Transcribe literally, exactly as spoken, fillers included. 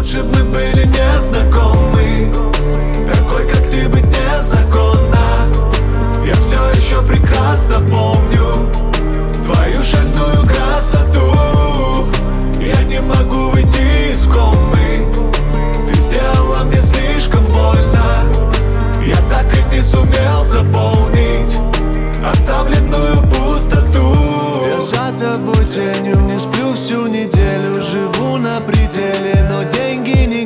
лучше б мы были не знакомы. Такой, как ты, быть незаконно. Я все еще прекрасно помню твою шальную красоту. Я не могу выйти из комы. Ты сделала мне слишком больно. Я так и не сумел заполнить оставленную пустоту. Я за тобой тенью, не сплю всю неделю, живу на пределе, но деньги не